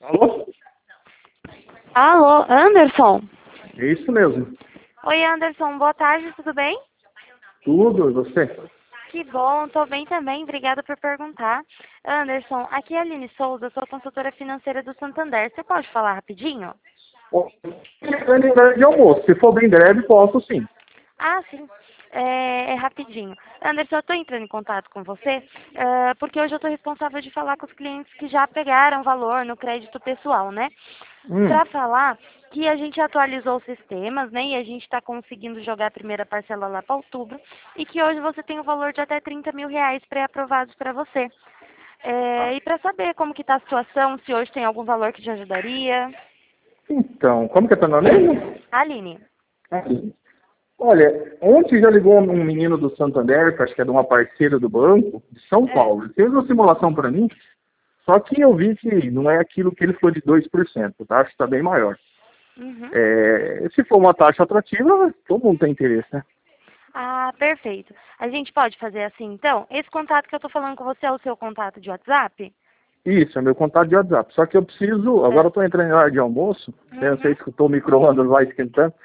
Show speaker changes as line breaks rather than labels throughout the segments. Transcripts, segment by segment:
Alô?
Alô, Anderson?
É isso mesmo.
Oi, Anderson, boa tarde, tudo bem?
Tudo, e você?
Que bom, tô bem também, obrigada por perguntar. Anderson, aqui é a Aline Souza, sou consultora financeira do Santander. Você pode falar rapidinho?
Bom, chegando em horário de almoço. Se for bem breve, posso sim.
Ah, sim. É rapidinho. Anderson, eu estou entrando em contato com você porque hoje eu estou responsável de falar com os clientes que já pegaram valor no crédito pessoal, né? Para
Hum,
falar que a gente atualizou os sistemas, né? E a gente está conseguindo jogar a primeira parcela lá para outubro. E que hoje você tem um valor de até R$ 30.000 pré-aprovados para você. E para saber como que está a situação, se hoje tem algum valor que te ajudaria.
então, como que é teu nome mesmo?
Aline.
Aqui. Olha, ontem já ligou um menino do Santander, que acho que é de uma parceira do banco, de São
É.
Paulo. Ele fez uma simulação para mim, só que eu vi que não é aquilo que ele falou de 2%, tá? Acho que está bem maior.
Uhum.
Se for uma taxa atrativa, todo mundo tem interesse, né?
Ah, perfeito. A gente pode fazer assim, então? Esse contato que eu tô falando com você é o seu contato de WhatsApp?
Isso, é meu contato de WhatsApp. Só que eu preciso,
É.
agora eu estou entrando em hora de almoço, né? Não sei
Uhum.
se o micro-ondas vai esquentando.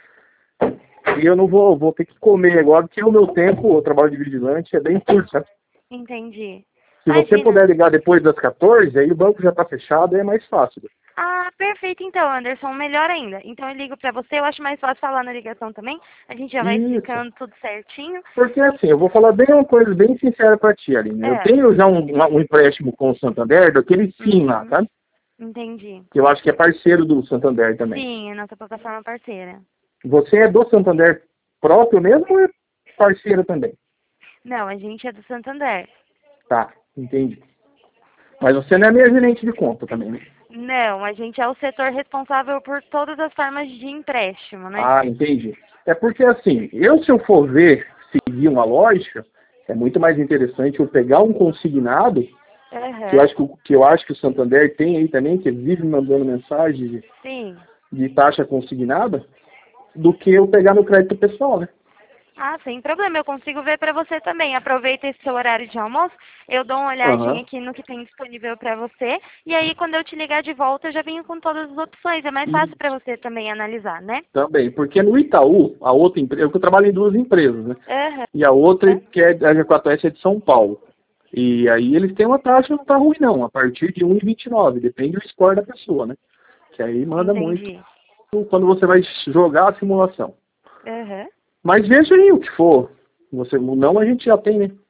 E eu não vou ter que comer agora, porque o meu tempo, o trabalho de vigilante é bem curto, sabe?
Entendi.
Se você
Imagina.
puder ligar depois das 14, aí o banco já está fechado, aí é mais fácil.
Ah, perfeito então, Anderson. Melhor ainda. Então eu ligo pra você, eu acho mais fácil falar na ligação também. A gente já vai
Isso.
explicando tudo certinho.
Porque assim, eu vou falar bem uma coisa bem sincera para ti, Aline. Eu
É.
tenho já um empréstimo com o Santander, daquele sim lá,
Uhum.
sabe?
Entendi.
Que eu acho que é parceiro do Santander também.
Sim, é nossa plataforma parceira.
Você é do Santander próprio mesmo ou é parceiro também?
Não, a gente é do Santander.
Tá, entendi. Mas você não é minha gerente de conta também, né?
Não, a gente é o setor responsável por todas as formas de empréstimo, né?
Ah, entendi. É porque assim, se eu for ver, seguir uma lógica, é muito mais interessante eu pegar um consignado,
Aham.
que eu acho que o Santander tem aí também, que vive me mandando mensagem
Sim.
de taxa consignada, do que eu pegar no crédito pessoal, né?
Ah, sem problema, eu consigo ver para você também. Aproveita esse seu horário de almoço, eu dou uma olhadinha
Aham.
aqui no que tem disponível para você, e aí quando eu te ligar de volta, eu já venho com todas as opções. É mais
E
fácil para você também analisar, né?
também, porque no Itaú, a outra empresa, eu trabalho em duas empresas, né?
Aham.
E a outra, que é a G4S, é de São Paulo. E aí eles têm uma taxa, não tá ruim não, a partir de 1,29, depende do score da pessoa, né? Que aí manda muito
Entendi.
quando você vai jogar a simulação.
Aham.
Mas veja aí o que for. Não, a gente já tem, né?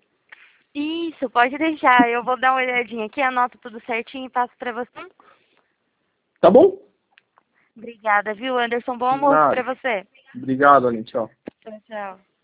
Isso, pode deixar. Eu vou dar uma olhadinha aqui, anoto tudo certinho e passo para você.
Tá bom?
Obrigada, viu, Anderson? Bom almoço
Nada.
para você.
Obrigado, Aline. Tchau.
Tchau, tchau.